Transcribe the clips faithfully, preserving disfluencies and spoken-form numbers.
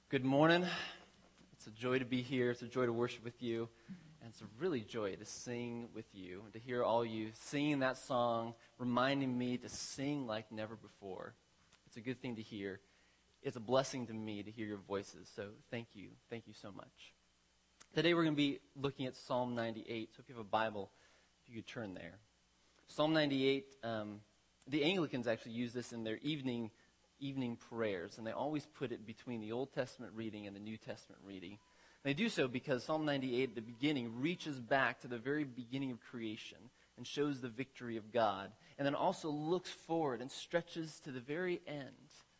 Good morning. It's a joy to be here. It's a joy to worship with you. And it's a really joy to sing with you and to hear all you singing that song, reminding me to sing like never before. It's a good thing to hear. It's a blessing to me to hear your voices. So thank you. Thank you so much. Today we're going to be looking at Psalm ninety-eight. So if you have a Bible, if you could turn there. Psalm ninety-eight, um, the Anglicans actually use this in their evening evening prayers, and they always put it between the Old Testament reading and the New Testament reading. They do so because Psalm ninety-eight at the beginning reaches back to the very beginning of creation and shows the victory of God, and then also looks forward and stretches to the very end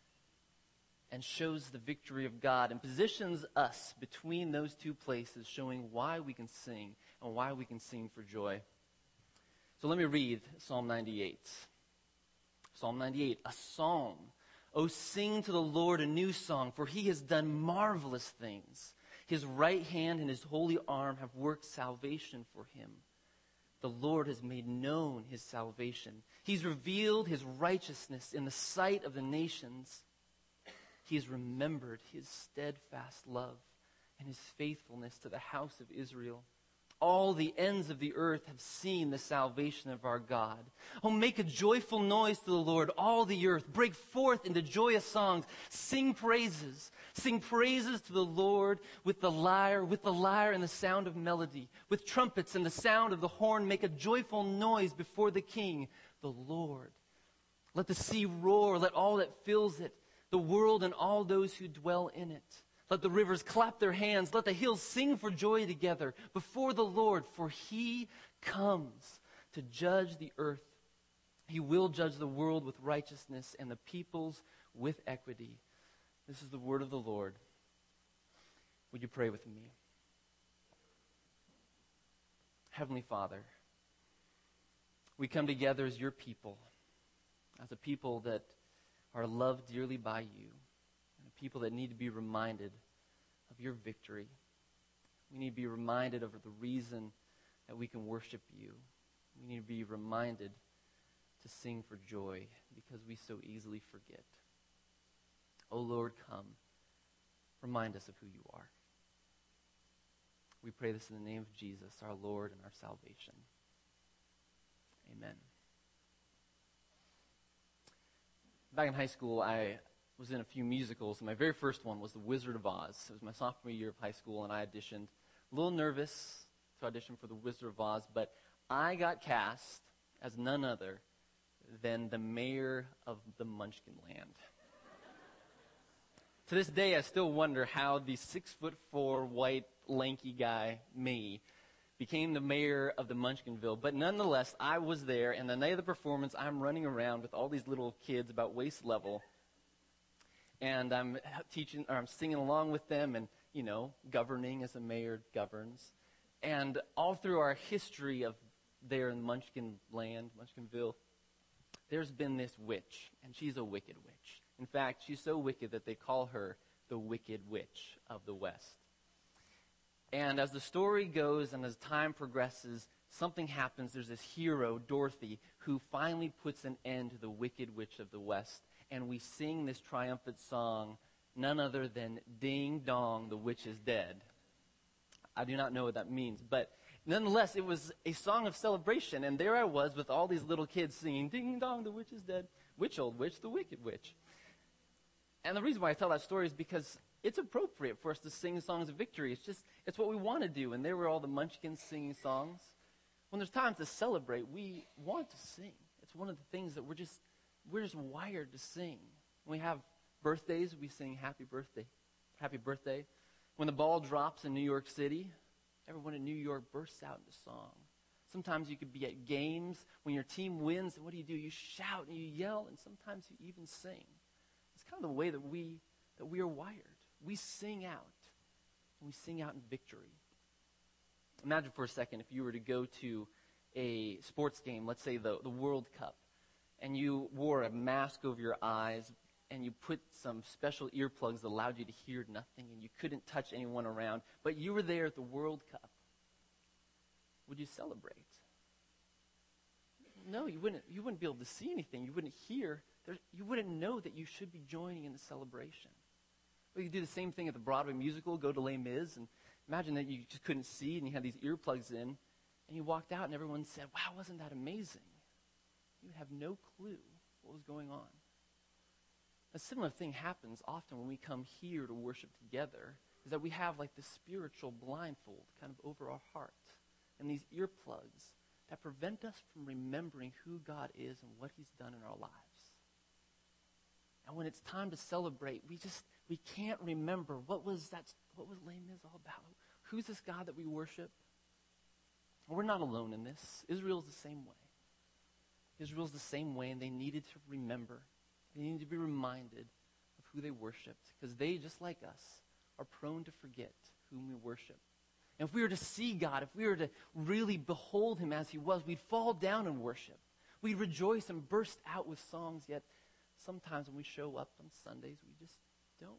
and shows the victory of God and positions us between those two places, showing why we can sing and why we can sing for joy. So let me read Psalm ninety-eight. Psalm ninety-eight, a psalm. Oh, sing to the Lord a new song, for he has done marvelous things. His right hand and his holy arm have worked salvation for him. The Lord has made known his salvation. He's revealed his righteousness in the sight of the nations. He has remembered his steadfast love and his faithfulness to the house of Israel. All the ends of the earth have seen the salvation of our God. Oh, make a joyful noise to the Lord, all the earth. Break forth into joyous songs. Sing praises. Sing praises to the Lord with the lyre, with the lyre and the sound of melody. With trumpets and the sound of the horn, make a joyful noise before the King, the Lord. Let the sea roar, let all that fills it, the world and all those who dwell in it. Let the rivers clap their hands. Let the hills sing for joy together before the Lord, for he comes to judge the earth. He will judge the world with righteousness and the peoples with equity. This is the word of the Lord. Would you pray with me? Heavenly Father, we come together as your people, as a people that are loved dearly by you. People that need to be reminded of your victory. We need to be reminded of the reason that we can worship you. We need to be reminded to sing for joy because we so easily forget. Oh Lord, come. Remind us of who you are. We pray this in the name of Jesus, our Lord and our salvation. Amen. Back in high school, I was in a few musicals, and my very first one was The Wizard of Oz. It was my sophomore year of high school, and I auditioned. A little nervous to audition for The Wizard of Oz, but I got cast as none other than the mayor of the Munchkin Land. To this day, I still wonder how the six foot four, white, lanky guy, me, became the mayor of the Munchkinville. But nonetheless, I was there, and the night of the performance, I'm running around with all these little kids about waist level. And I'm teaching, or I'm singing along with them and, you know, governing as a mayor governs. And all through our history of there in Munchkin Land, Munchkinville, there's been this witch, and she's a wicked witch. In fact, she's so wicked that they call her the Wicked Witch of the West. And as the story goes and as time progresses, something happens. There's this hero, Dorothy, who finally puts an end to the Wicked Witch of the West. And we sing this triumphant song, none other than Ding Dong, the Witch is Dead. I do not know what that means, but nonetheless, it was a song of celebration. And there I was with all these little kids singing, Ding Dong, the Witch is Dead. Which old witch? The Wicked Witch. And the reason why I tell that story is because it's appropriate for us to sing songs of victory. It's just, it's what we want to do. And there were all the Munchkins singing songs. When there's time to celebrate, we want to sing. It's one of the things that we're just We're just wired to sing. When we have birthdays, we sing happy birthday. Happy birthday. When the ball drops in New York City, everyone in New York bursts out into song. Sometimes you could be at games. When your team wins, what do you do? You shout and you yell, and sometimes you even sing. It's kind of the way that we, that we are wired. We sing out. And we sing out in victory. Imagine for a second if you were to go to a sports game, let's say the, the World Cup, and you wore a mask over your eyes, and you put some special earplugs that allowed you to hear nothing, and you couldn't touch anyone around, but you were there at the World Cup. Would you celebrate? No, you wouldn't. You wouldn't be able to see anything. You wouldn't hear. There, you wouldn't know that you should be joining in the celebration. Or you could do the same thing at the Broadway musical, go to Les Mis, and imagine that you just couldn't see and you had these earplugs in, and you walked out and everyone said, wow, wasn't that amazing? You would have no clue what was going on. A similar thing happens often when we come here to worship together, is that we have like this spiritual blindfold kind of over our heart, and these earplugs that prevent us from remembering who God is and what he's done in our lives. And when it's time to celebrate, we just, we can't remember what was that, what was Les Mis all about? Who's this God that we worship? We're not alone in this. Israel's the same way. Israel's the same way, and they needed to remember. They needed to be reminded of who they worshiped, because they, just like us, are prone to forget whom we worship. And if we were to see God, if we were to really behold him as he was, we'd fall down in worship. We'd rejoice and burst out with songs, yet sometimes when we show up on Sundays, we just don't.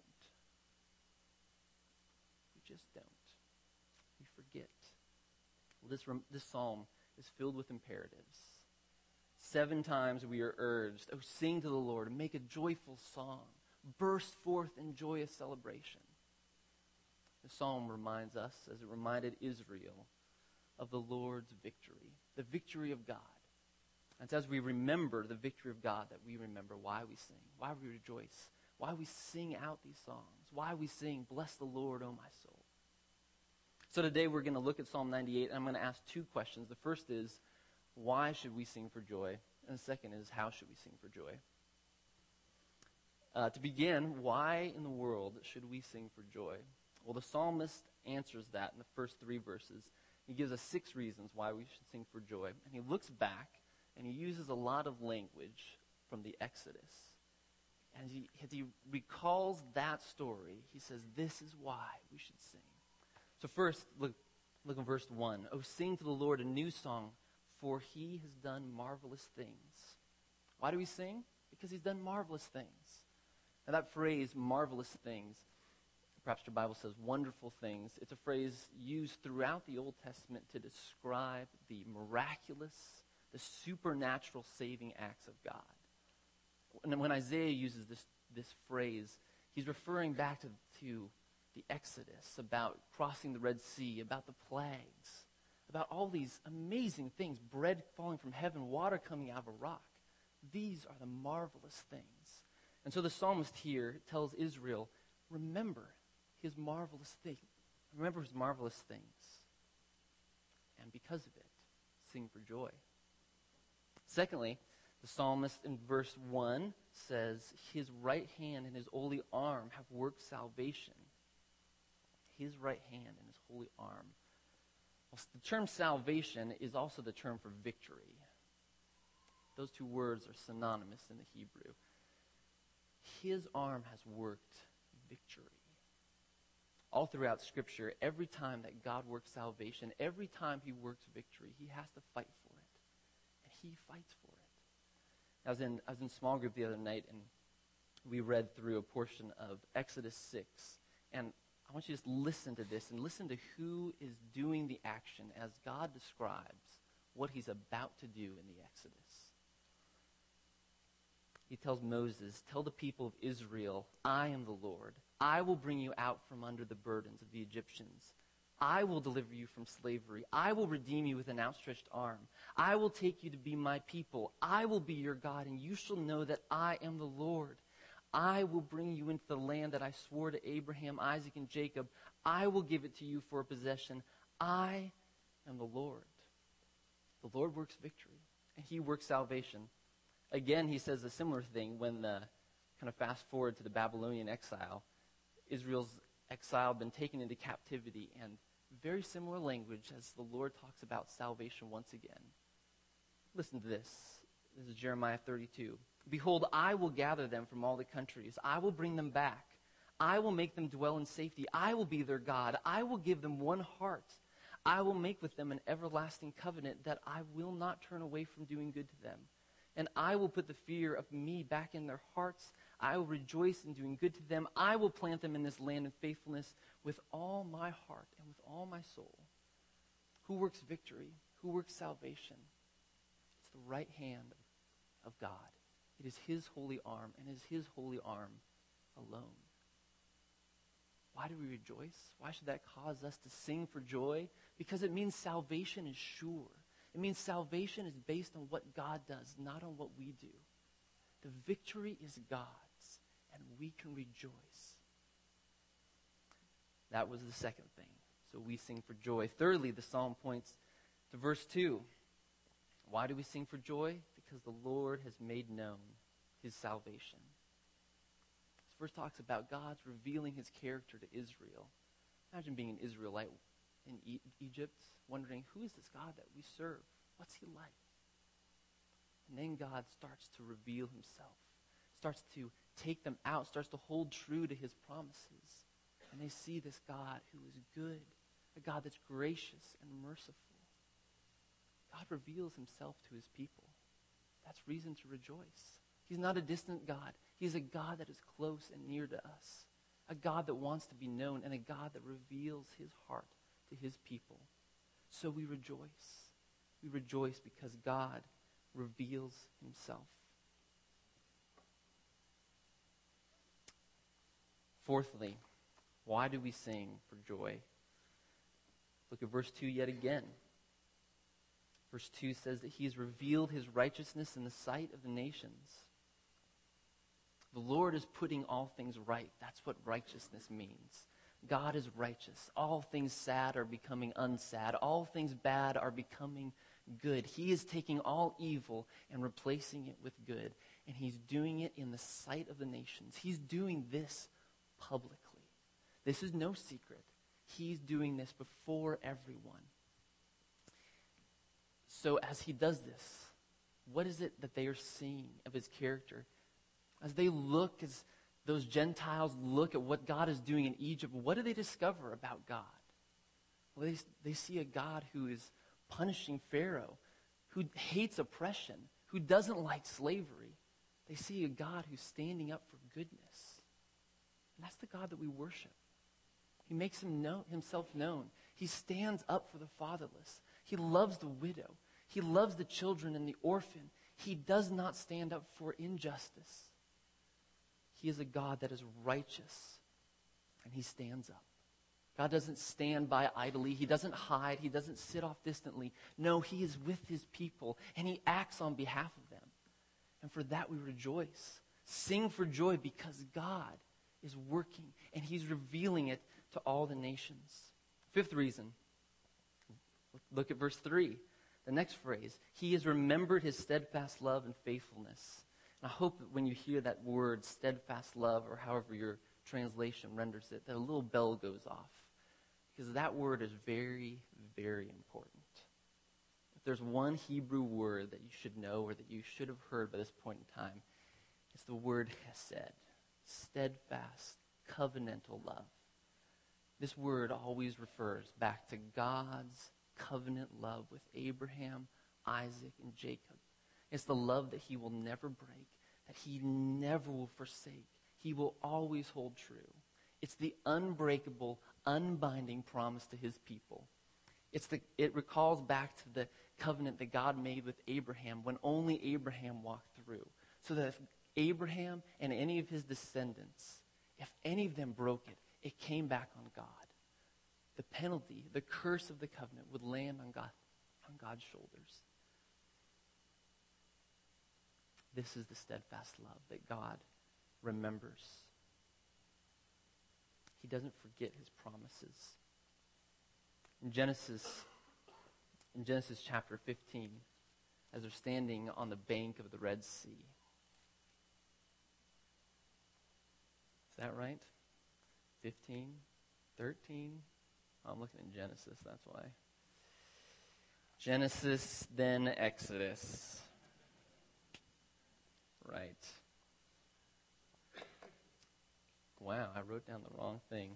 We just don't. We forget. Well, this, this psalm is filled with imperatives. Seven times we are urged, oh, sing to the Lord and make a joyful song. Burst forth in joyous celebration. The psalm reminds us, as it reminded Israel, of the Lord's victory, the victory of God. And it's as we remember the victory of God that we remember why we sing, why we rejoice, why we sing out these songs, why we sing, bless the Lord, O my soul. So today we're going to look at Psalm ninety-eight, and I'm going to ask two questions. The first is, why should we sing for joy? And the second is, how should we sing for joy? Uh, to begin, why in the world should we sing for joy? Well, the psalmist answers that in the first three verses. He gives us six reasons why we should sing for joy. And he looks back, and he uses a lot of language from the Exodus. And as he, as he recalls that story, he says, this is why we should sing. So first, look, look in verse one. Oh, sing to the Lord a new song, for he has done marvelous things. Why do we sing? Because he's done marvelous things. Now that phrase, marvelous things, perhaps your Bible says wonderful things. It's a phrase used throughout the Old Testament to describe the miraculous, the supernatural saving acts of God. And when Isaiah uses this, this phrase, he's referring back to, to the Exodus, about crossing the Red Sea, about the plagues, about all these amazing things, bread falling from heaven, water coming out of a rock. These are the marvelous things. And so the psalmist here tells Israel, remember his marvelous thing. Remember his marvelous things. And because of it, sing for joy. Secondly, the psalmist in verse one says, his right hand and his holy arm have worked salvation. His right hand and his holy arm. Well, the term salvation is also the term for victory. Those two words are synonymous in the Hebrew. His arm has worked victory. All throughout Scripture, every time that God works salvation, every time he works victory, he has to fight for it. And he fights for it. I was in, I was in small group the other night, and we read through a portion of Exodus six. And I want you to just listen to this and listen to who is doing the action as God describes what he's about to do in the Exodus. He tells Moses, tell the people of Israel, I am the Lord. I will bring you out from under the burdens of the Egyptians. I will deliver you from slavery. I will redeem you with an outstretched arm. I will take you to be my people. I will be your God, and you shall know that I am the Lord. I will bring you into the land that I swore to Abraham, Isaac, and Jacob. I will give it to you for a possession. I am the Lord. The Lord works victory, and he works salvation. Again, he says a similar thing when the kind of fast forward to the Babylonian exile. Israel's exile been taken into captivity, and very similar language as the Lord talks about salvation once again. Listen to this. This is Jeremiah thirty-two. Behold, I will gather them from all the countries. I will bring them back. I will make them dwell in safety. I will be their God. I will give them one heart. I will make with them an everlasting covenant that I will not turn away from doing good to them. And I will put the fear of me back in their hearts. I will rejoice in doing good to them. I will plant them in this land in faithfulness with all my heart and with all my soul. Who works victory? Who works salvation? It's the right hand of God. It is his holy arm, and it is his holy arm alone. Why do we rejoice? Why should that cause us to sing for joy? Because it means salvation is sure. It means salvation is based on what God does, not on what we do. The victory is God's, and we can rejoice. That was the second thing. So we sing for joy. Thirdly, the psalm points to verse two. Why do we sing for joy? Because the Lord has made known his salvation. This verse talks about God's revealing his character to Israel. Imagine being an Israelite in e- Egypt, wondering, who is this God that we serve? What's he like? And then God starts to reveal himself, starts to take them out, starts to hold true to his promises. And they see this God who is good, a God that's gracious and merciful. God reveals himself to his people. That's reason to rejoice. He's not a distant God. He's a God that is close and near to us, a God that wants to be known, and a God that reveals his heart to his people. So we rejoice. We rejoice because God reveals himself. Fourthly, why do we sing for joy? Look at verse two yet again. Verse two says that he has revealed his righteousness in the sight of the nations. The Lord is putting all things right. That's what righteousness means. God is righteous. All things sad are becoming unsad. All things bad are becoming good. He is taking all evil and replacing it with good. And he's doing it in the sight of the nations. He's doing this publicly. This is no secret. He's doing this before everyone. So as he does this, what is it that they are seeing of his character? As they look, as those Gentiles look at what God is doing in Egypt, what do they discover about God? Well, they, they see a God who is punishing Pharaoh, who hates oppression, who doesn't like slavery. They see a God who's standing up for goodness. And that's the God that we worship. He makes him know, himself known. He stands up for the fatherless. He loves the widow. He loves the children and the orphan. He does not stand up for injustice. He is a God that is righteous, and he stands up. God doesn't stand by idly. He doesn't hide. He doesn't sit off distantly. No, he is with his people, and he acts on behalf of them. And for that we rejoice. Sing for joy because God is working, and he's revealing it to all the nations. Fifth reason, look at verse three. The next phrase, he has remembered his steadfast love and faithfulness. And I hope that when you hear that word, steadfast love, or however your translation renders it, that a little bell goes off. Because that word is very, very important. If there's one Hebrew word that you should know or that you should have heard by this point in time, it's the word hesed, steadfast, covenantal love. This word always refers back to God's covenant love with Abraham, Isaac, and Jacob. It's the love that he will never break, that he never will forsake. He will always hold true. It's the unbreakable, unbinding promise to his people. It's the, it recalls back to the covenant that God made with Abraham when only Abraham walked through. So that if Abraham and any of his descendants, if any of them broke it, it came back on God. The penalty, the curse of the covenant would land on God, on God's shoulders. This is the steadfast love that God remembers. He doesn't forget his promises. In Genesis, in Genesis chapter fifteen, as they're standing on the bank of the Red Sea. Is that right? fifteen? thirteen? Oh, I'm looking at Genesis, that's why. Genesis, then Exodus. Right. Wow, I wrote down the wrong thing.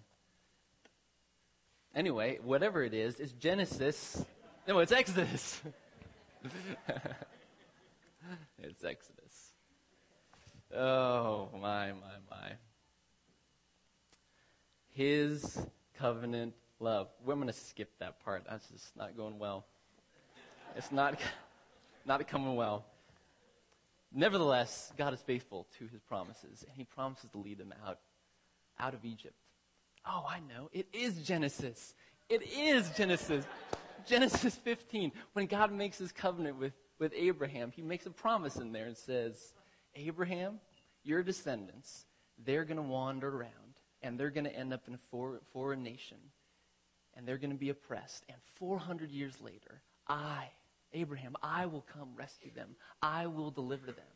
Anyway, whatever it is, it's Genesis. No, it's Exodus. It's Exodus. Oh, my, my, my. His covenant love. We're going to skip that part. That's just not going well. It's not, not coming well. Nevertheless, God is faithful to his promises, and he promises to lead them out, out of Egypt. Oh, I know. It is Genesis. It is Genesis. Genesis fifteen. When God makes his covenant with, with Abraham, he makes a promise in there and says, Abraham, your descendants, they're going to wander around, and they're going to end up in a for, foreign nation, and they're going to be oppressed. And four hundred years later, I, Abraham, I will come rescue them. I will deliver them.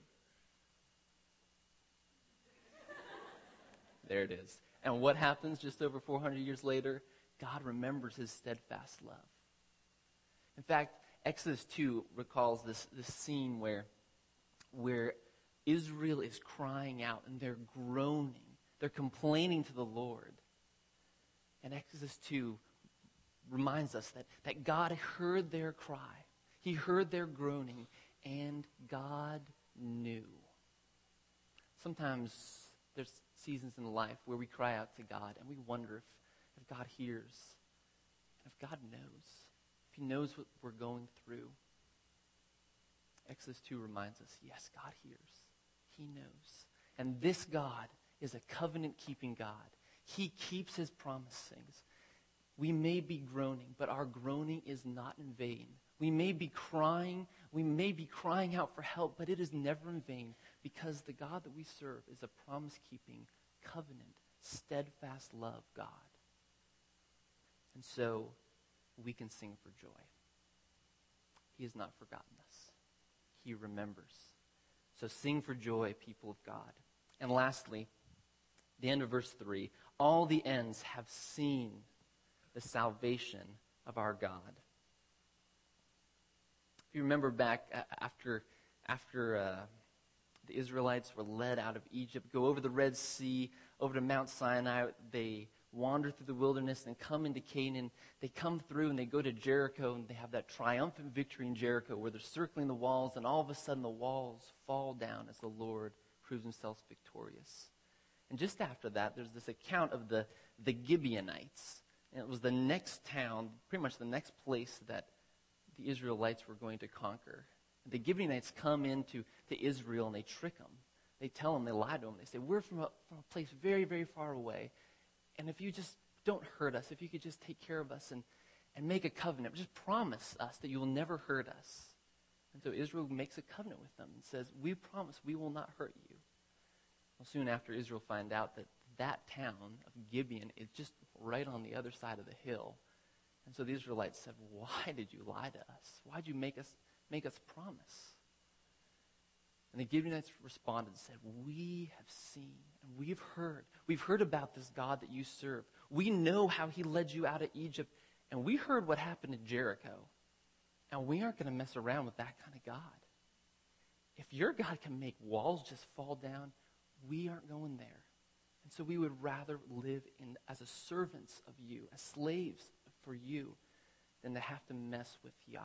There it is. And what happens just over four hundred years later? God remembers his steadfast love. In fact, Exodus two recalls this, this scene where, where Israel is crying out and they're groaning. They're complaining to the Lord. And Exodus two reminds us that, that God heard their cry. He heard their groaning, and God knew. Sometimes there's seasons in life where we cry out to God and we wonder if, if God hears, and if God knows, if he knows what we're going through. Exodus two reminds us, yes, God hears. He knows. And this God is a covenant-keeping God. He keeps his promises. We may be groaning, but our groaning is not in vain. We may be crying, we may be crying out for help, but it is never in vain, because the God that we serve is a promise-keeping, covenant, steadfast love God. And so we can sing for joy. He has not forgotten us. He remembers. So sing for joy, people of God. And lastly, the end of verse three, all the ends have seen the salvation of our God. If you remember back after, after uh, the Israelites were led out of Egypt, go over the Red Sea, over to Mount Sinai, they wander through the wilderness and come into Canaan. They come through and they go to Jericho, and they have that triumphant victory in Jericho where they're circling the walls, and all of a sudden the walls fall down as the Lord proves himself victorious. And just after that, there's this account of the, the Gibeonites. And it was the next town, pretty much the next place that the Israelites were going to conquer. The Gibeonites come into to Israel and they trick them. They tell them, they lie to them. They say, we're from a, from a place very, very far away. And if you just don't hurt us, if you could just take care of us and, and make a covenant, just promise us that you will never hurt us. And so Israel makes a covenant with them and says, we promise we will not hurt you. Well, soon after, Israel find out that that town of Gibeon is just right on the other side of the hill. And so the Israelites said, why did you lie to us? Why did you make us make us promise? And the Gibeonites responded and said, we have seen and we've heard. We've heard about this God that you serve. We know how he led you out of Egypt. And we heard what happened in Jericho. And we aren't going to mess around with that kind of God. If your God can make walls just fall down, we aren't going there. And so we would rather live in as a servants of you, as slaves for you, than to have to mess with Yahweh.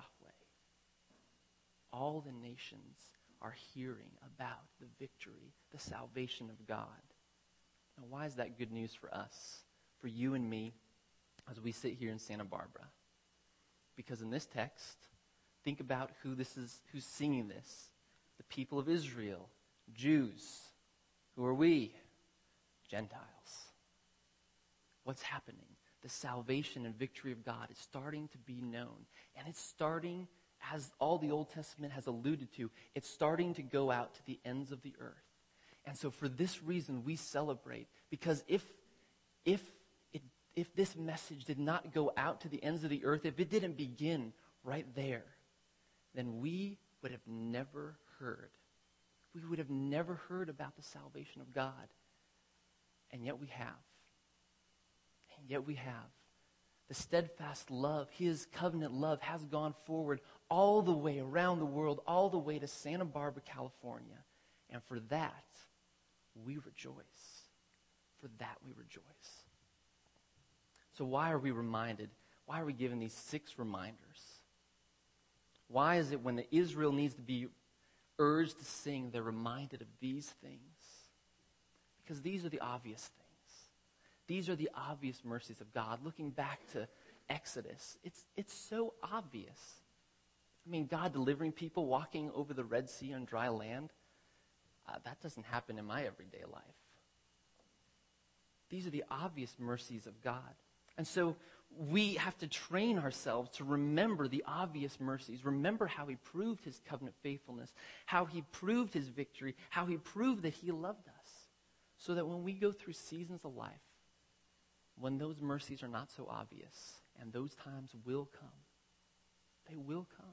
All the nations are hearing about the victory, the salvation of God. Now, why is that good news for us, for you and me, as we sit here in Santa Barbara? Because in this text, think about who this is, who's singing this. The people of Israel, Jews. Who are we? Gentiles. What's happening? The salvation and victory of God is starting to be known. And it's starting, as all the Old Testament has alluded to, it's starting to go out to the ends of the earth. And so for this reason, we celebrate. Because if, if, it, if this message did not go out to the ends of the earth, if it didn't begin right there, then we would have never heard. We would have never heard about the salvation of God. And yet we have. And yet we have. The steadfast love, his covenant love, has gone forward all the way around the world, all the way to Santa Barbara, California. And for that, we rejoice. For that we rejoice. So why are we reminded? Why are we given these six reminders? Why is it when the Israel needs to be urged to sing, they're reminded of these things? Because these are the obvious things. These are the obvious mercies of God. Looking back to Exodus, it's it's so obvious. I mean, God delivering people, walking over the Red Sea on dry land, uh, that doesn't happen in my everyday life. These are the obvious mercies of God. And so we have to train ourselves to remember the obvious mercies. Remember how he proved his covenant faithfulness, how he proved his victory, how he proved that he loved us. So that when we go through seasons of life, when those mercies are not so obvious, and those times will come, they will come.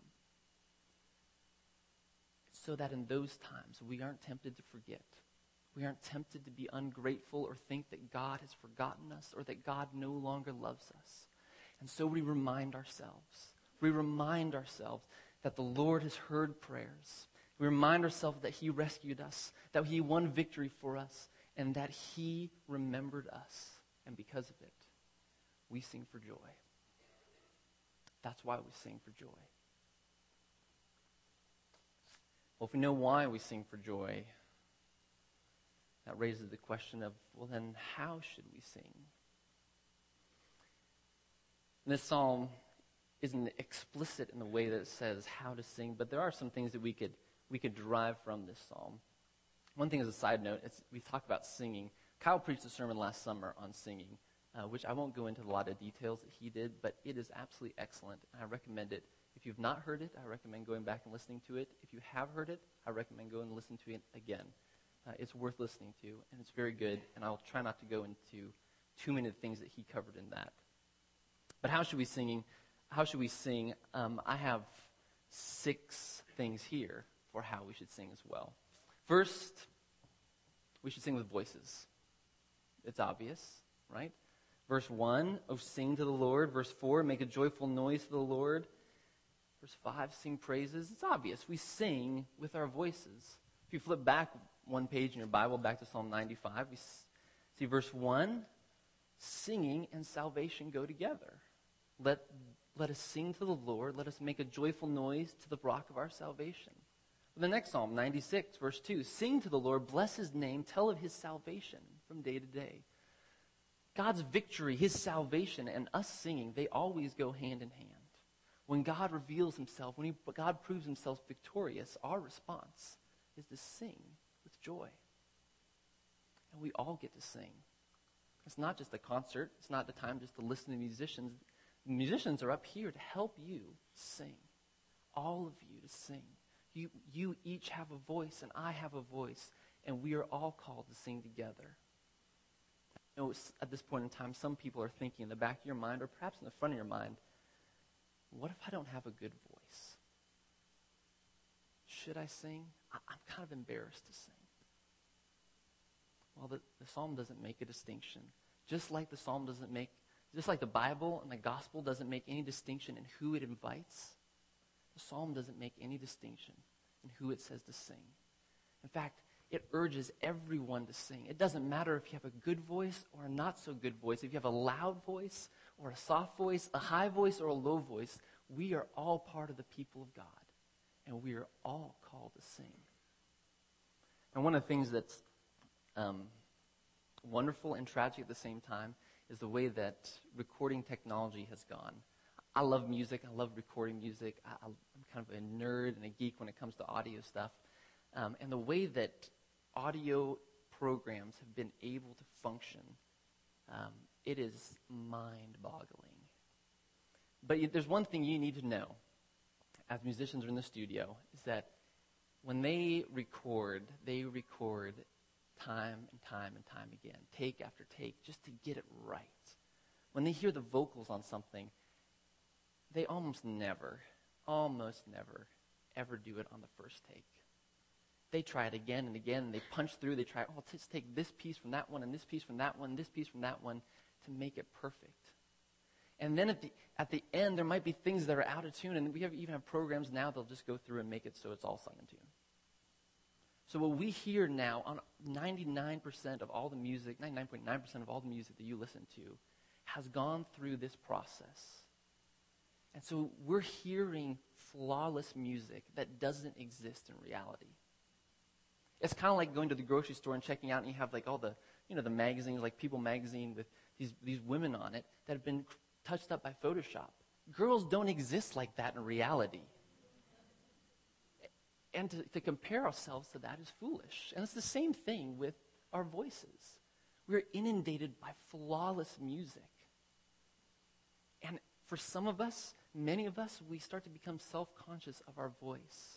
So that in those times we aren't tempted to forget. We aren't tempted to be ungrateful or think that God has forgotten us or that God no longer loves us. And so we remind ourselves. We remind ourselves that the Lord has heard prayers. We remind ourselves that he rescued us, that he won victory for us, and that he remembered us. And because of it, we sing for joy. That's why we sing for joy. Well, if we know why we sing for joy, that raises the question of, well, then how should we sing? And this psalm isn't explicit in the way that it says how to sing, but there are some things that we could we could derive from this psalm. One thing as a side note, it's, we talk about singing. Kyle preached a sermon last summer on singing, uh, which I won't go into a lot of details that he did, but it is absolutely excellent, and I recommend it. If you've not heard it, I recommend going back and listening to it. If you have heard it, I recommend going and listen to it again. Uh, it's worth listening to, and it's very good, and I'll try not to go into too many of the things that he covered in that. But how should we singing? How should we sing? Um, I have six things here for how we should sing as well. First, we should sing with voices. It's obvious, right? Verse one, oh, sing to the Lord. Verse four, make a joyful noise to the Lord. Verse five, sing praises. It's obvious. We sing with our voices. If you flip back one page in your Bible, back to Psalm ninety-five, we see verse one, singing and salvation go together. Let, let us sing to the Lord. Let us make a joyful noise to the rock of our salvation. The next Psalm, ninety-six, verse two, sing to the Lord, bless his name, tell of his salvation from day to day. God's victory, his salvation, and us singing, they always go hand in hand. When God reveals himself, when he, God proves himself victorious, our response is to sing with joy. And we all get to sing. It's not just a concert. It's not the time just to listen to musicians. The musicians are up here to help you sing. All of you to sing. You, you each have a voice, and I have a voice, and we are all called to sing together. You know, at this point in time, some people are thinking in the back of your mind, or perhaps in the front of your mind, what if I don't have a good voice? Should I sing? I, I'm kind of embarrassed to sing. Well, the, the psalm doesn't make a distinction. Just like the psalm doesn't make, just like the Bible and the gospel doesn't make any distinction in who it invites, the psalm doesn't make any distinction in who it says to sing. In fact, it urges everyone to sing. It doesn't matter if you have a good voice or a not so good voice, if you have a loud voice or a soft voice, a high voice or a low voice. We are all part of the people of God, and we are all called to sing. And one of the things that's um, wonderful and tragic at the same time is the way that recording technology has gone. I love music. I love recording music. I, I'm kind of a nerd and a geek when it comes to audio stuff. Um, and the way that audio programs have been able to function, um, it is mind-boggling. But you, there's one thing you need to know as musicians are in the studio, is that when they record, they record time and time and time again, take after take, just to get it right. When they hear the vocals on something, they almost never, almost never, ever do it on the first take. They try it again and again, and they punch through. They try, oh, let's take this piece from that one, and this piece from that one, this piece from that one, to make it perfect. And then at the at the end, there might be things that are out of tune, and we have even have programs now that'll just go through and make it so it's all sung in tune. So what we hear now on ninety-nine percent of all the music, ninety-nine point nine percent of all the music that you listen to, has gone through this process. And so we're hearing flawless music that doesn't exist in reality. It's kind of like going to the grocery store and checking out, and you have like all the, you know, the magazines, like People magazine with these, these women on it that have been touched up by Photoshop. Girls don't exist like that in reality. And to, to compare ourselves to that is foolish. And it's the same thing with our voices. We're inundated by flawless music. And for some of us, many of us, we start to become self-conscious of our voice.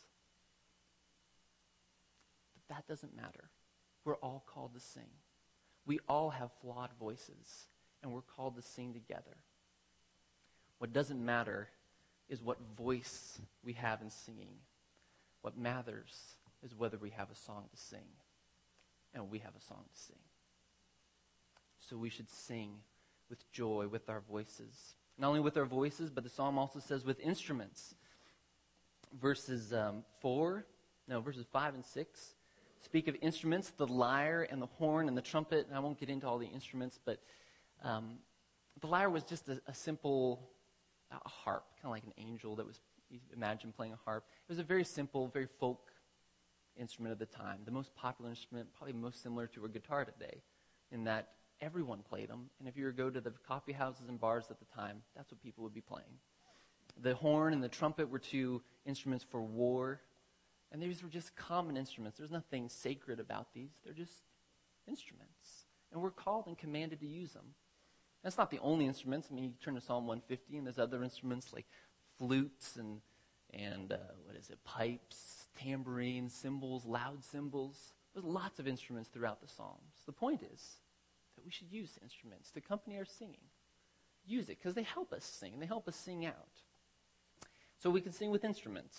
But that doesn't matter. We're all called to sing. We all have flawed voices, and we're called to sing together. What doesn't matter is what voice we have in singing. What matters is whether we have a song to sing, and we have a song to sing. So we should sing with joy with our voices. Not only with our voices, but the psalm also says with instruments. Verses um, four, no, verses five and six speak of instruments, the lyre and the horn and the trumpet. And I won't get into all the instruments, but um, the lyre was just a, a simple a harp, kind of like an angel that was, you imagine playing a harp. It was a very simple, very folk instrument of the time. The most popular instrument, probably most similar to a guitar today, in that everyone played them. And if you were to go to the coffee houses and bars at the time, that's what people would be playing. The horn and the trumpet were two instruments for war. And these were just common instruments. There's nothing sacred about these. They're just instruments. And we're called and commanded to use them. That's not the only instruments. I mean, you turn to Psalm one fifty, and there's other instruments like flutes and, and uh, what is it, pipes, tambourines, cymbals, loud cymbals. There's lots of instruments throughout the Psalms. The point is that we should use instruments to accompany our singing. Use it, because they help us sing, and they help us sing out. So we can sing with instruments.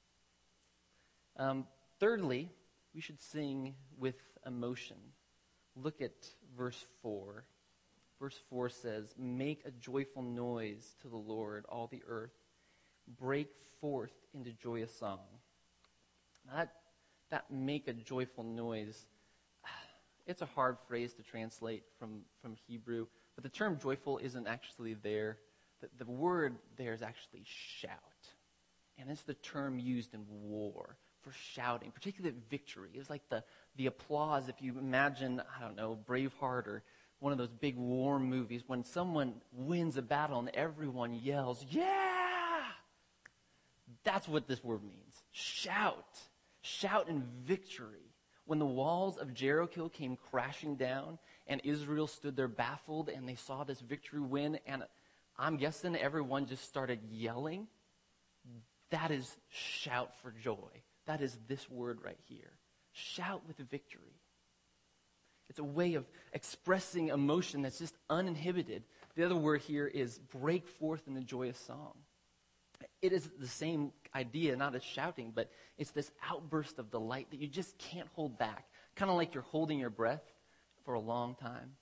Um, thirdly, we should sing with emotion. Look at verse four. Verse four says, "Make a joyful noise to the Lord, all the earth. Break forth into joyous song." Now that, that make a joyful noise, it's a hard phrase to translate from, from Hebrew, but the term joyful isn't actually there. The, the word there is actually shout. And it's the term used in war for shouting, particularly at victory. It's like the, the applause, if you imagine, I don't know, Braveheart or one of those big war movies, when someone wins a battle and everyone yells, "Yeah!" That's what this word means. Shout. Shout in victory. When the walls of Jericho came crashing down and Israel stood there baffled and they saw this victory win, and I'm guessing everyone just started yelling, that is shout for joy. That is this word right here. Shout with victory. It's a way of expressing emotion that's just uninhibited. The other word here is break forth in the joyous song. It is the same idea, not as shouting, but it's this outburst of delight that you just can't hold back. Kind of like you're holding your breath for a long time.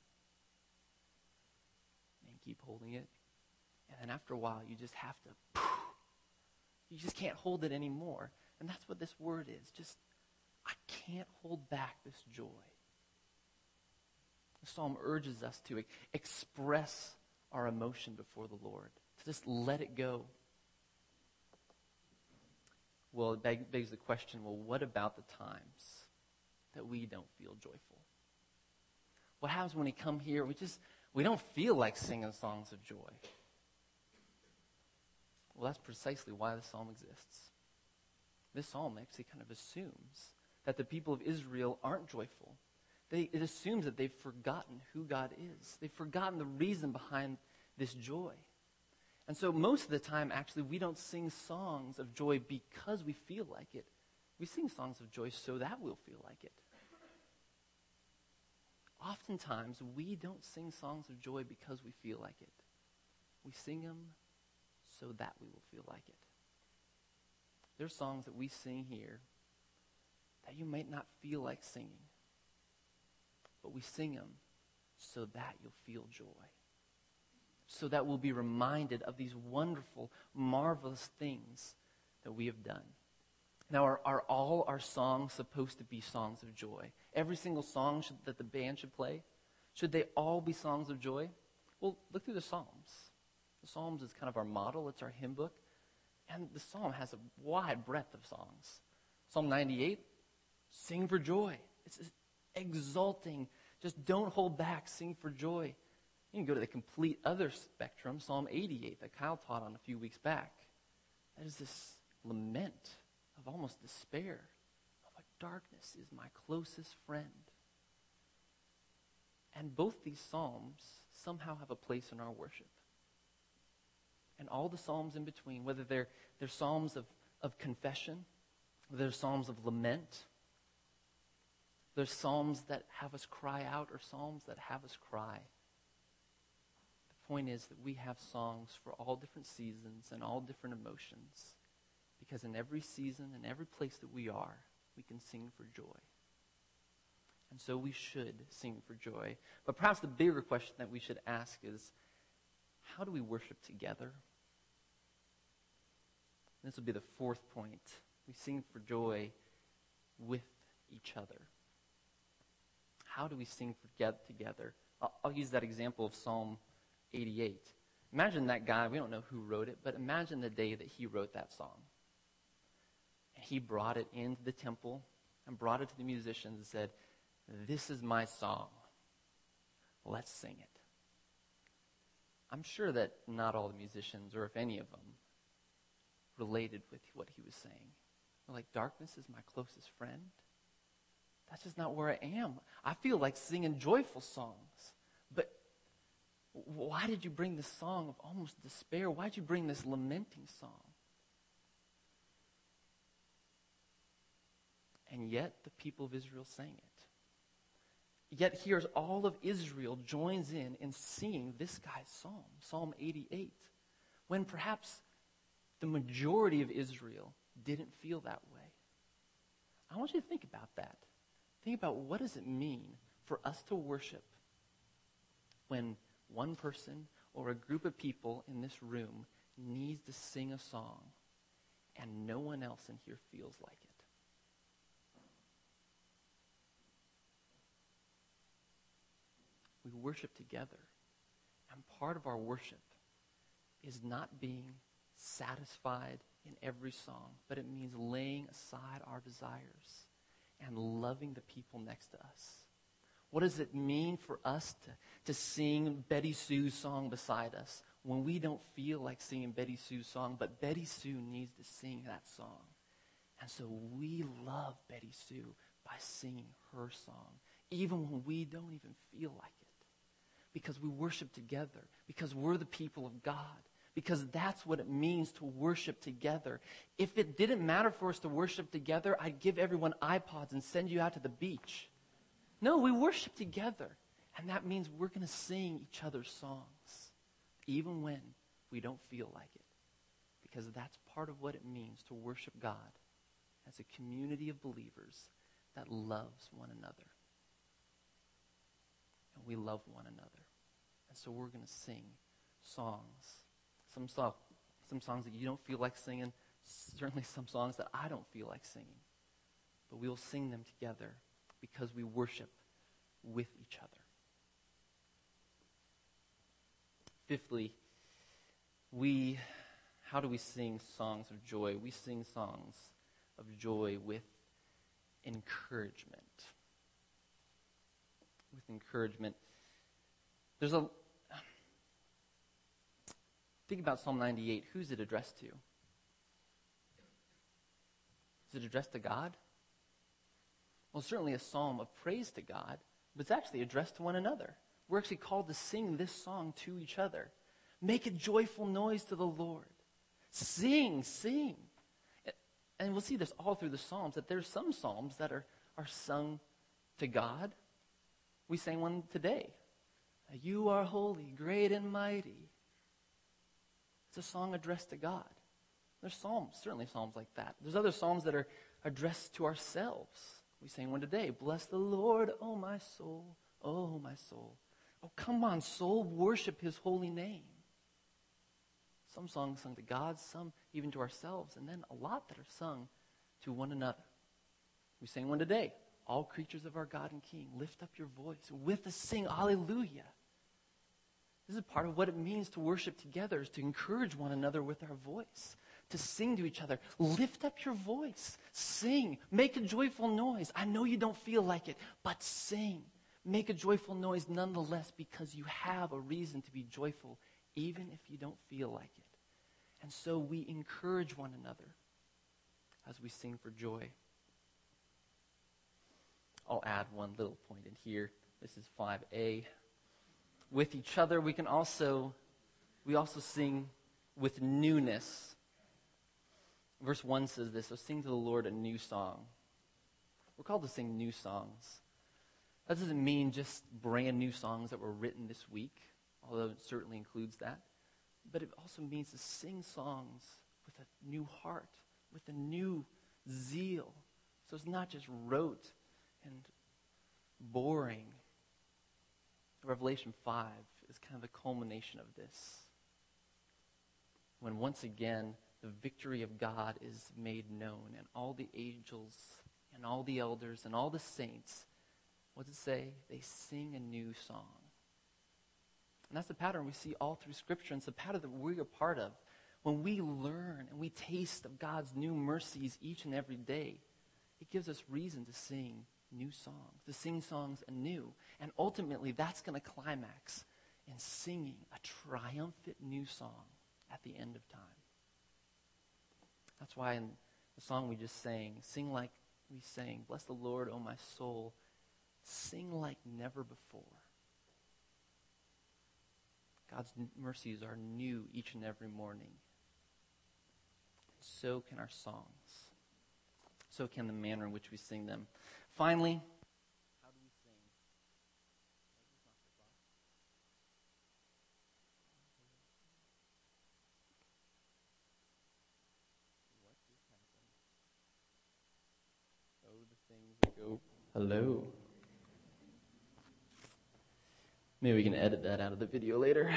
And keep holding it. And then after a while, you just have to, you just can't hold it anymore. And that's what this word is. Just, I can't hold back this joy. The psalm urges us to express our emotion before the Lord, to just let it go. Well, it beg, begs the question, well, what about the times that we don't feel joyful? What happens when we come here, we just, we don't feel like singing songs of joy? Well, that's precisely why the psalm exists. This psalm actually kind of assumes that the people of Israel aren't joyful. They, it assumes that they've forgotten who God is. They've forgotten the reason behind this joy. And so most of the time, actually, we don't sing songs of joy because we feel like it. We sing songs of joy so that we'll feel like it. Oftentimes, we don't sing songs of joy because we feel like it. We sing them so that we will feel like it. There's songs that we sing here that you might not feel like singing, but we sing them so that you'll feel joy. So that we'll be reminded of these wonderful, marvelous things that we have done. Now, are, are all our songs supposed to be songs of joy? Every single song should, that the band should play, should they all be songs of joy? Well, look through the Psalms. The Psalms is kind of our model. It's our hymn book. And the Psalm has a wide breadth of songs. Psalm ninety-eight, sing for joy. It's exulting. Just don't hold back. Sing for joy. You can go to the complete other spectrum, Psalm eighty-eight, that Kyle taught on a few weeks back. That is this lament of almost despair, of like darkness is my closest friend. And both these psalms somehow have a place in our worship. And all the psalms in between, whether they're, they're psalms of, of confession, whether they're psalms of lament, there's psalms that have us cry out or psalms that have us cry. The point is that we have songs for all different seasons and all different emotions. Because in every season and every place that we are, we can sing for joy. And so we should sing for joy. But perhaps the bigger question that we should ask is, how do we worship together? This will be the fourth point. We sing for joy with each other. How do we sing for together? I'll, I'll use that example of Psalm eighty-eight. Imagine that guy, we don't know who wrote it, but imagine the day that he wrote that song. And he brought it into the temple and brought it to the musicians and said, "This is my song. Let's sing it." I'm sure that not all the musicians, or if any of them, related with what he was saying. They're like, darkness is my closest friend? That's just not where I am. I feel like singing joyful songs. But why did you bring this song of almost despair? Why did you bring this lamenting song? And yet the people of Israel sang it. Yet here's all of Israel joins in in singing this guy's psalm, Psalm eighty-eight, when perhaps the majority of Israel didn't feel that way. I want you to think about that. Think about, what does it mean for us to worship when one person or a group of people in this room needs to sing a song and no one else in here feels like it? We worship together. And part of our worship is not being satisfied in every song, but it means laying aside our desires and loving the people next to us. What does it mean for us to, to sing Betty Sue's song beside us when we don't feel like singing Betty Sue's song, but Betty Sue needs to sing that song? And so we love Betty Sue by singing her song, even when we don't even feel like it. Because we worship together, because we're the people of God, because that's what it means to worship together. If it didn't matter for us to worship together, I'd give everyone iPods and send you out to the beach. No, we worship together, and that means we're going to sing each other's songs, even when we don't feel like it, because that's part of what it means to worship God as a community of believers that loves one another. And we love one another. And so we're going to sing songs. Some, so- some songs that you don't feel like singing. Certainly some songs that I don't feel like singing. But we will sing them together because we worship with each other. Fifthly, we, how do we sing songs of joy? We sing songs of joy with encouragement. With encouragement. There's a, think about Psalm ninety-eight. Who's it addressed to? Is it addressed to God? Well, certainly a psalm of praise to God, but it's actually addressed to one another. We're actually called to sing this song to each other. Make a joyful noise to the Lord. Sing, sing. And we'll see this all through the Psalms, that there's some psalms that are, are sung to God. We sang one today. You are holy, great and mighty. It's a song addressed to God. There's psalms, certainly psalms like that. There's other psalms that are addressed to ourselves. We sang one today. Bless the Lord, oh my soul, oh my soul. Oh, come on, soul, worship his holy name. Some songs sung to God, some even to ourselves, and then a lot that are sung to one another. We sang one today. All creatures of our God and King, lift up your voice with us, sing hallelujah. This is part of what it means to worship together, is to encourage one another with our voice, to sing to each other. Lift up your voice, sing, make a joyful noise. I know you don't feel like it, but sing. Make a joyful noise nonetheless, because you have a reason to be joyful, even if you don't feel like it. And so we encourage one another as we sing for joy. I'll add one little point in here. This is five A. With each other, we can also, we also sing with newness. Verse one says this, so sing to the Lord a new song. We're called to sing new songs. That doesn't mean just brand new songs that were written this week, although it certainly includes that. But it also means to sing songs with a new heart, with a new zeal. So it's not just rote and boring. Revelation five is kind of the culmination of this. When once again, the victory of God is made known, and all the angels and all the elders and all the saints, what does it say? They sing a new song. And that's the pattern we see all through Scripture, and it's the pattern that we're a part of. When we learn and we taste of God's new mercies each and every day, it gives us reason to sing new songs, to sing songs anew. And ultimately, that's going to climax in singing a triumphant new song at the end of time. That's why in the song we just sang, sing like we sang, bless the Lord, O my soul, sing like never before. God's mercies are new each and every morning. So can our songs. So can the manner in which we sing them. Finally, how do we sing? What just happened? Oh, the things that go, hello. Maybe we can edit that out of the video later.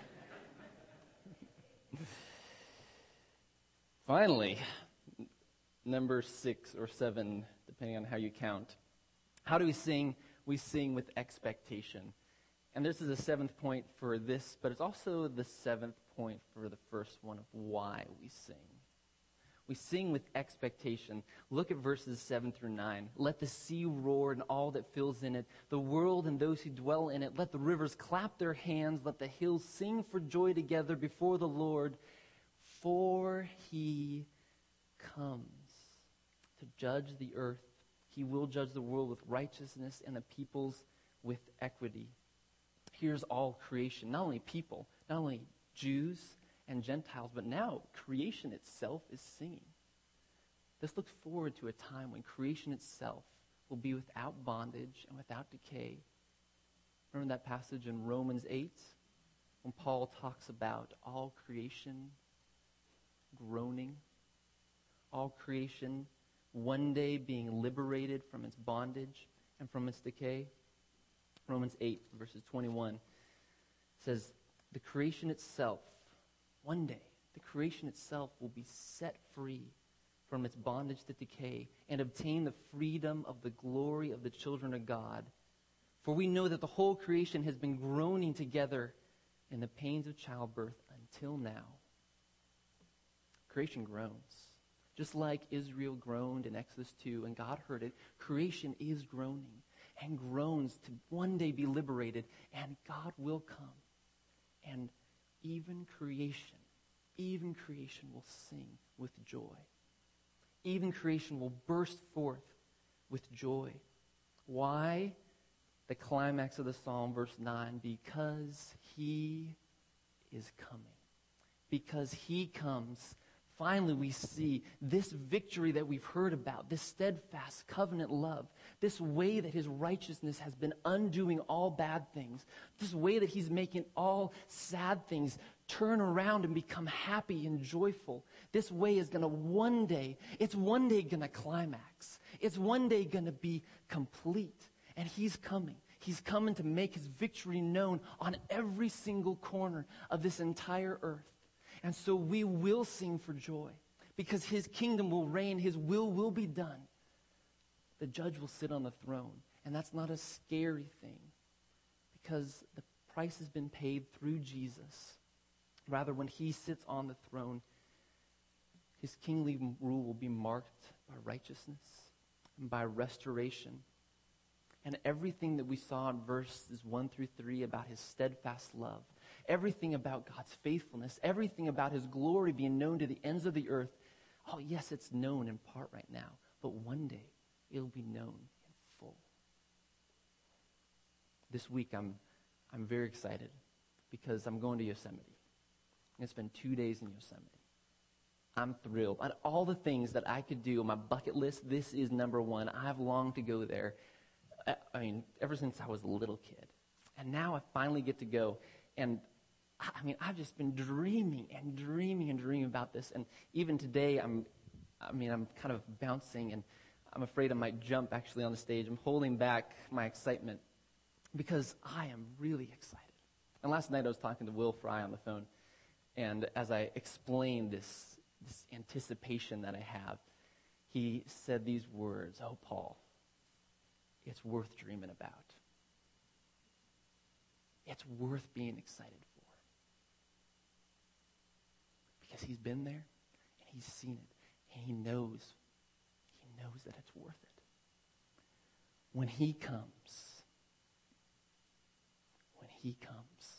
Finally, number six or seven, depending on how you count. How do we sing? We sing with expectation. And this is the seventh point for this, but it's also the seventh point for the first one of why we sing. We sing with expectation. Look at verses seven through nine. Let the sea roar and all that fills in it, the world and those who dwell in it. Let the rivers clap their hands. Let the hills sing for joy together before the Lord. For he comes to judge the earth. He will judge the world with righteousness and the peoples with equity. Here's all creation, not only people, not only Jews and Gentiles, but now creation itself is singing. This looks forward to a time when creation itself will be without bondage and without decay. Remember that passage in Romans eight when Paul talks about all creation groaning, all creation one day being liberated from its bondage and from its decay? Romans eight, verses twenty-one says, the creation itself, one day, the creation itself will be set free from its bondage to decay and obtain the freedom of the glory of the children of God. For we know that the whole creation has been groaning together in the pains of childbirth until now. Creation groans. Just like Israel groaned in Exodus two and God heard it, creation is groaning and groans to one day be liberated, and God will come. And even creation, even creation will sing with joy. Even creation will burst forth with joy. Why? The climax of the psalm, verse nine, because he is coming. Because he comes. Finally, we see this victory that we've heard about, this steadfast covenant love, this way that his righteousness has been undoing all bad things, this way that he's making all sad things turn around and become happy and joyful. This way is going to one day, it's one day going to climax. It's one day going to be complete. And he's coming. He's coming to make his victory known on every single corner of this entire earth. And so we will sing for joy because his kingdom will reign. His will will be done. The judge will sit on the throne. And that's not a scary thing because the price has been paid through Jesus. Rather, when he sits on the throne, his kingly rule will be marked by righteousness and by restoration. And everything that we saw in verses one through three about his steadfast love, everything about God's faithfulness, everything about his glory being known to the ends of the earth, oh yes, it's known in part right now, but one day it'll be known in full. this week I'm I'm very excited because I'm going to Yosemite. I'm going to spend two days in Yosemite. I'm thrilled. Out of all the things that I could do on my bucket list, this is number one. I've longed to go there, I, I mean, ever since I was a little kid. And now I finally get to go. And, I mean, I've just been dreaming and dreaming and dreaming about this. And even today, I'm, I mean, I'm kind of bouncing, and I'm afraid I might jump actually on the stage. I'm holding back my excitement because I am really excited. And last night I was talking to Will Fry on the phone, and as I explained this, this anticipation that I have, he said these words, "Oh, Paul, it's worth dreaming about. It's worth being excited for." Because he's been there, and he's seen it, and he knows, he knows that it's worth it. When he comes, when he comes,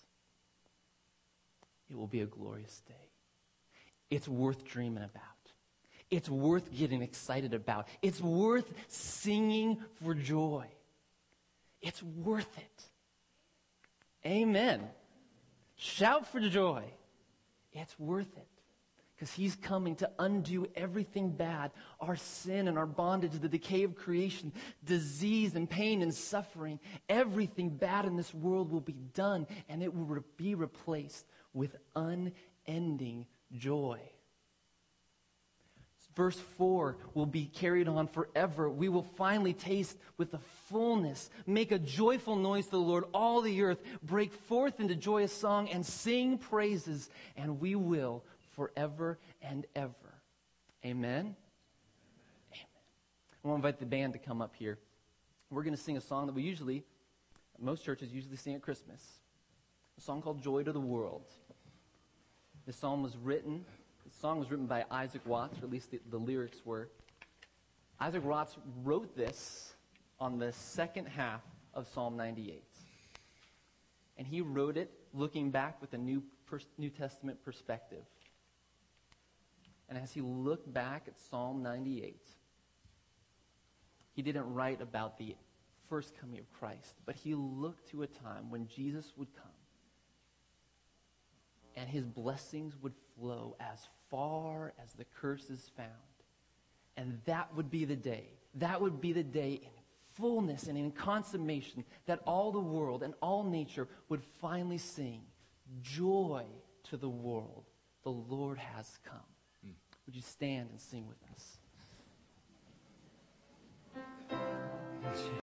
it will be a glorious day. It's worth dreaming about. It's worth getting excited about. It's worth singing for joy. It's worth it. Amen. Shout for joy. It's worth it. Because he's coming to undo everything bad, our sin and our bondage, the decay of creation, disease and pain and suffering. Everything bad in this world will be done, and it will re- be replaced with unending joy. Verse four will be carried on forever. We will finally taste with the fullness. Make a joyful noise to the Lord, all the earth. Break forth into joyous song and sing praises, and we will forever and ever. Amen? Amen. I want to invite the band to come up here. We're going to sing a song that we usually, most churches usually sing at Christmas. A song called Joy to the World. This song was written, the song was written by Isaac Watts, or at least the, the lyrics were. Isaac Watts wrote this on the second half of Psalm ninety-eight. And he wrote it looking back with a New, pers- New Testament perspective. And as he looked back at Psalm ninety-eight, he didn't write about the first coming of Christ, but he looked to a time when Jesus would come and his blessings would flow as far as the curses found. And that would be the day. That would be the day in fullness and in consummation that all the world and all nature would finally sing, "Joy to the world, the Lord has come." Mm. Would you stand and sing with us?